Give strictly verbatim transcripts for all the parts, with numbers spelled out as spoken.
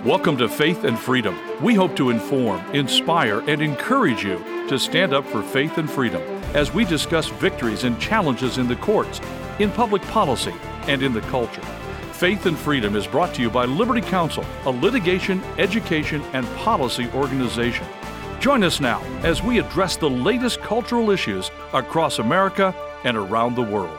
Welcome to Faith and Freedom. We hope to inform, inspire, and encourage you to stand up for faith and freedom as we discuss victories and challenges in the courts, in public policy, and in the culture. Faith and Freedom is brought to you by Liberty Counsel, a litigation, education, and policy organization. Join us now as we address the latest cultural issues across America and around the world.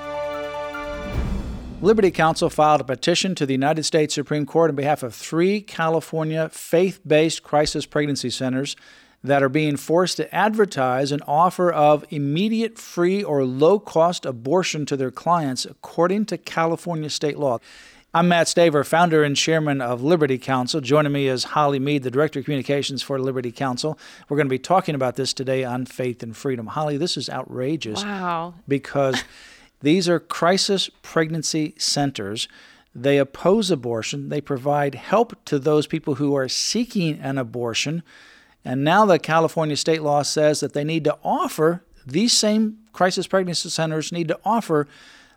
Liberty Counsel filed a petition to the United States Supreme Court on behalf of three California faith-based crisis pregnancy centers that are being forced to advertise an offer of immediate free or low-cost abortion to their clients according to California state law. I'm Matt Staver, founder and chairman of Liberty Counsel. Joining me is Holly Mead, the Director of Communications for Liberty Counsel. We're going to be talking about this today on Faith and Freedom. Holly, this is outrageous. Wow. Because these are crisis pregnancy centers. They oppose abortion. They provide help to those people who are seeking an abortion. And now the California state law says that they need to offer, these same crisis pregnancy centers need to offer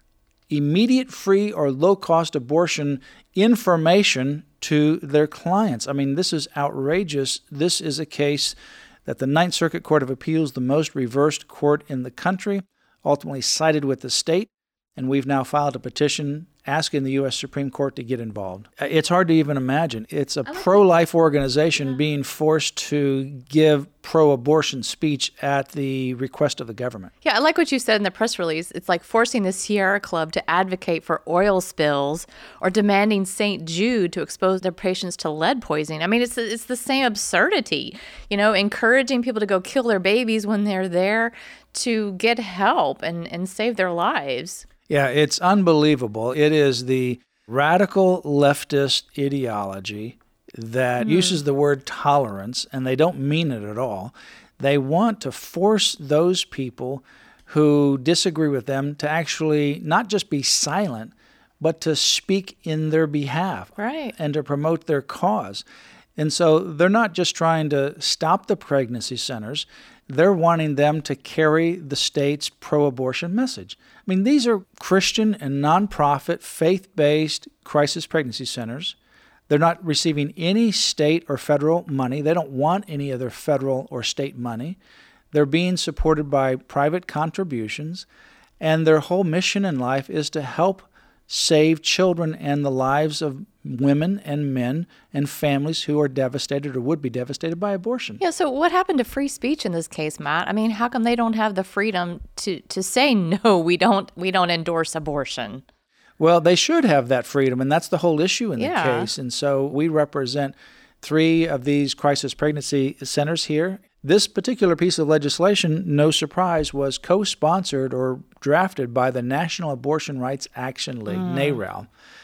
immediate free or low-cost abortion information to their clients. I mean, this is outrageous. This is a case that the Ninth Circuit Court of Appeals, the most reversed court in the country, ultimately sided with the state, and we've now filed a petition asking the U S Supreme Court to get involved. It's hard to even imagine. It's a pro-life organization yeah. being forced to give pro-abortion speech at the request of the government. Yeah, I like what you said in the press release. It's like forcing the Sierra Club to advocate for oil spills or demanding Saint Jude to expose their patients to lead poisoning. I mean, it's it's the same absurdity, you know, encouraging people to go kill their babies when they're there to get help and, and save their lives. Yeah, it's unbelievable. It is the radical leftist ideology that mm. uses the word tolerance, and they don't mean it at all. They want to force those people who disagree with them to actually not just be silent, but to speak in their behalf, right, and to promote their cause. And so they're not just trying to stop the pregnancy centers. They're wanting them to carry the state's pro-abortion message. I mean, these are Christian and nonprofit, faith-based crisis pregnancy centers. They're not receiving any state or federal money. They don't want any other federal or state money. They're being supported by private contributions, and their whole mission in life is to help save children and the lives of women and men and families who are devastated or would be devastated by abortion. Yeah, so what happened to free speech in this case, Matt? I mean, how come they don't have the freedom to, to say, no, we don't we don't endorse abortion? Well, they should have that freedom, and that's the whole issue in yeah. the case. And so we represent three of these crisis pregnancy centers here. This particular piece of legislation, no surprise, was co-sponsored or drafted by the National Abortion Rights Action League, mm. NARAL.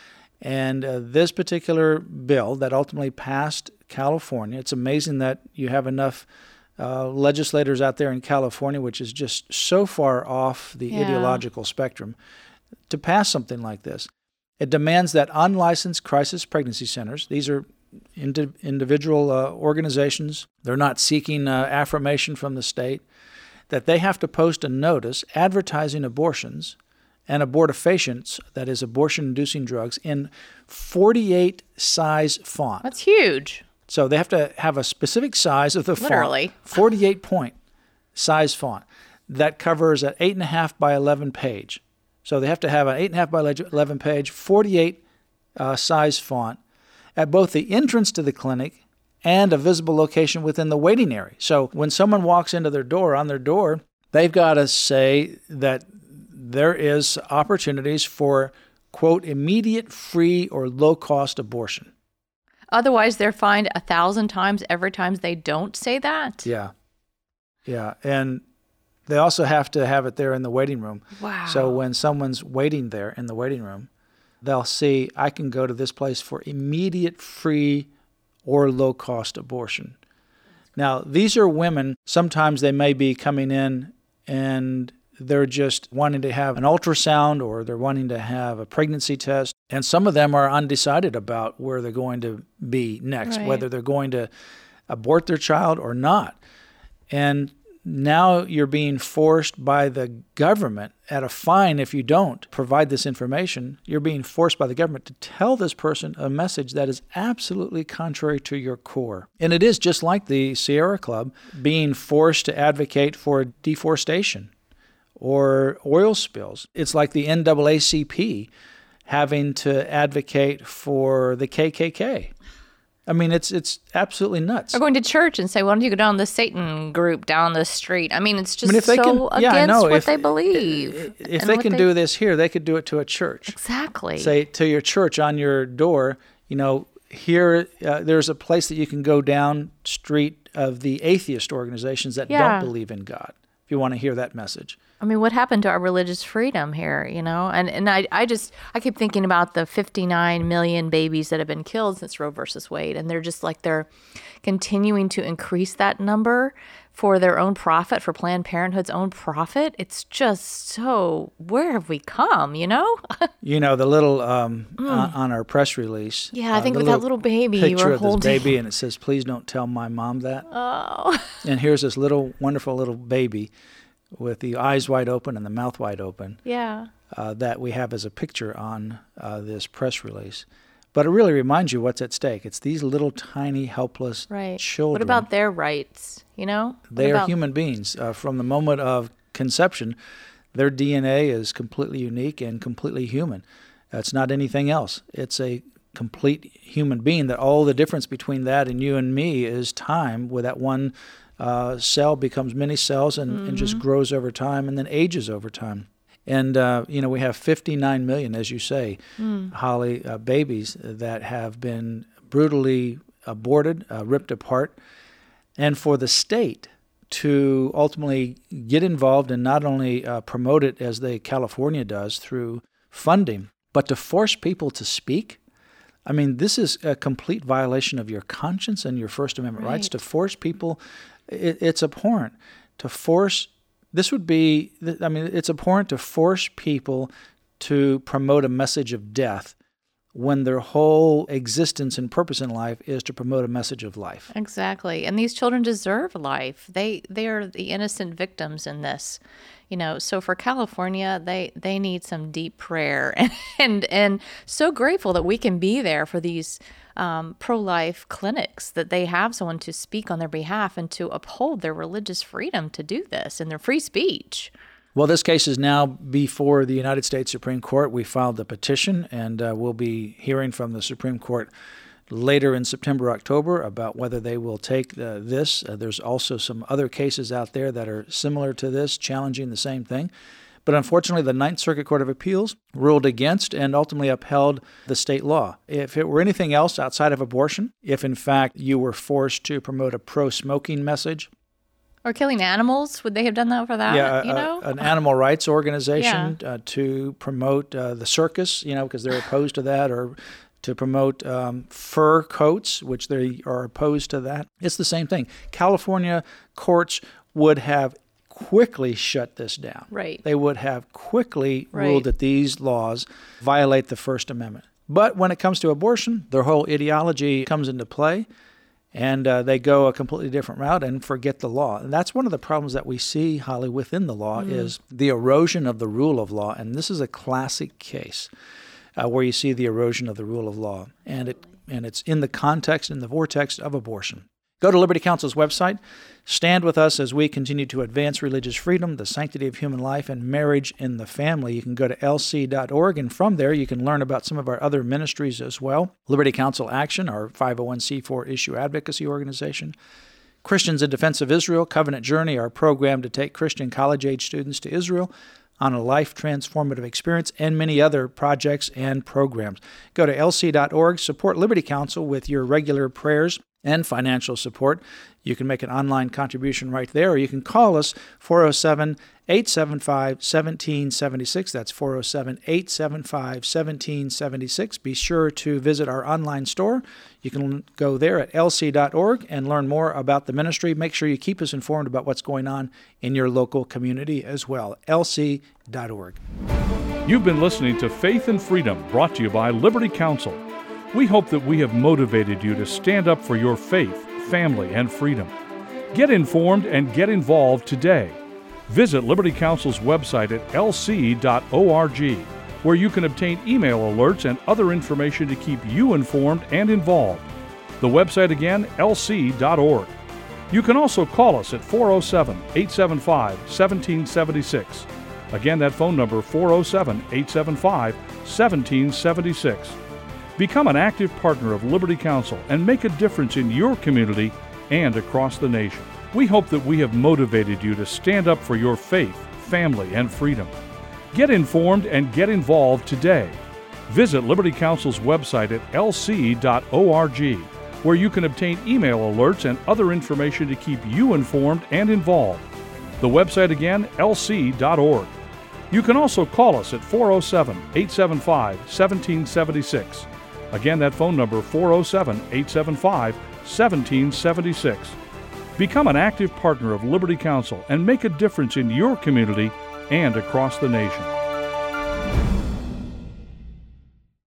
And uh, this particular bill that ultimately passed California, it's amazing that you have enough uh, legislators out there in California, which is just so far off the yeah. ideological spectrum, to pass something like this. It demands that unlicensed crisis pregnancy centers, these are indi- individual uh, organizations, they're not seeking uh, affirmation from the state, that they have to post a notice advertising abortions and abortifacients, that is abortion-inducing drugs, in forty-eight size font. That's huge. So they have to have a specific size of the Literally. font, forty-eight point size font, that covers an eight and a half by eleven page. So they have to have an eight and a half by eleven page, forty-eight uh, size font at both the entrance to the clinic and a visible location within the waiting area. So when someone walks into their door, on their door, they've got to say that there is opportunities for, quote, immediate free or low-cost abortion. Otherwise, they're fined a thousand times every time they don't say that? Yeah. Yeah. And they also have to have it there in the waiting room. Wow. So when someone's waiting there in the waiting room, they'll see, I can go to this place for immediate free or low-cost abortion. Now, these are women. Sometimes they may be coming in and they're just wanting to have an ultrasound or they're wanting to have a pregnancy test. And some of them are undecided about where they're going to be next, right. whether they're going to abort their child or not. And now you're being forced by the government at a fine if you don't provide this information. You're being forced by the government to tell this person a message that is absolutely contrary to your core. And it is just like the Sierra Club being forced to advocate for deforestation or oil spills. It's like the N double A C P having to advocate for the K K K. I mean, it's it's absolutely nuts. Or going to church and say, why don't you go down the Satan group down the street? I mean, it's just I mean, if they so can, yeah, against no, what if, they believe. If, if they can they... do this here, they could do it to a church. Exactly. Say to your church on your door, you know, here, uh, there's a place that you can go down street of the atheist organizations that yeah. don't believe in God, if you want to hear that message. I mean, what happened to our religious freedom here, you know? And and I I just, I keep thinking about the fifty-nine million babies that have been killed since Roe versus Wade, and they're just like, they're continuing to increase that number for their own profit, for Planned Parenthood's own profit. It's just so, where have we come, you know? You know, the little, um, mm. on, on our press release. Yeah, I think uh, with that little baby you picture were of holding. this baby, and it says, please don't tell my mom that. Oh. And here's this little, wonderful little baby with the eyes wide open and the mouth wide open. Yeah. Uh, that we have as a picture on uh, this press release. But it really reminds you what's at stake. It's these little tiny, helpless right. children. What about their rights, you know? What they about... are human beings. Uh, from the moment of conception, their D N A is completely unique and completely human. It's not anything else. It's a complete human being. That all the difference between that and you and me is time, where that one Uh, cell becomes many cells and, mm-hmm. and just grows over time and then ages over time. And, uh, you know, we have fifty-nine million, as you say, mm. Holly, uh, babies that have been brutally aborted, uh, ripped apart. And for the state to ultimately get involved and not only uh, promote it as the California does through funding, but to force people to speak. I mean, this is a complete violation of your conscience and your First Amendment right. rights. To force people, it, it's abhorrent. To force, this would be, I mean, it's abhorrent to force people to promote a message of death when their whole existence and purpose in life is to promote a message of life. Exactly. And these children deserve life. They they are the innocent victims in this. You know, so for California, they, they need some deep prayer, and, and and so grateful that we can be there for these um, pro-life clinics, that they have someone to speak on their behalf and to uphold their religious freedom to do this and their free speech. Well, this case is now before the United States Supreme Court. We filed the petition, and uh, we'll be hearing from the Supreme Court later in September, October, about whether they will take uh, this. Uh, there's also some other cases out there that are similar to this, challenging the same thing. But unfortunately, the Ninth Circuit Court of Appeals ruled against and ultimately upheld the state law. If it were anything else outside of abortion, if in fact you were forced to promote a pro-smoking message, or killing animals, would they have done that for that? Yeah, you a, know? an animal rights organization yeah. uh, to promote uh, the circus, you know, because they're opposed to that, or to promote um, fur coats, which they are opposed to that. It's the same thing. California courts would have quickly shut this down. Right. They would have quickly right. ruled that these laws violate the First Amendment. But when it comes to abortion, their whole ideology comes into play, and uh, they go a completely different route and forget the law. And that's one of the problems that we see, Holly, within the law mm. is the erosion of the rule of law. And this is a classic case uh, where you see the erosion of the rule of law. And it and it's in the context, in the vortex of abortion. Go to Liberty Counsel's website. Stand with us as we continue to advance religious freedom, the sanctity of human life, and marriage in the family. You can go to L C dot org, and from there you can learn about some of our other ministries as well. Liberty Counsel Action, our five oh one c four issue advocacy organization. Christians in Defense of Israel, Covenant Journey, our program to take Christian college-age students to Israel on a life-transformative experience, and many other projects and programs. Go to L C dot org, support Liberty Counsel with your regular prayers and financial support. You can make an online contribution right there, or you can call us, four oh seven, eight seven five, one seven seven six. That's four oh seven, eight seven five, one seven seven six. Be sure to visit our online store. You can go there at L C dot org and learn more about the ministry. Make sure you keep us informed about what's going on in your local community as well. L C dot org. You've been listening to Faith and Freedom, brought to you by Liberty Counsel. We hope that we have motivated you to stand up for your faith, family, and freedom. Get informed and get involved today. Visit Liberty Counsel's website at l c dot org, where you can obtain email alerts and other information to keep you informed and involved. The website again, l c dot org. You can also call us at four oh seven, eight seven five, one seven seven six. Again, that phone number, four oh seven, eight seven five, one seven seven six. Become an active partner of Liberty Counsel and make a difference in your community and across the nation. We hope that we have motivated you to stand up for your faith, family, and freedom. Get informed and get involved today. Visit Liberty Counsel's website at l c dot org, where you can obtain email alerts and other information to keep you informed and involved. The website again, l c dot org. You can also call us at four oh seven, eight seven five, one seven seven six. Again, that phone number, four oh seven, eight seven five, one seven seven six. Become an active partner of Liberty Counsel and make a difference in your community and across the nation.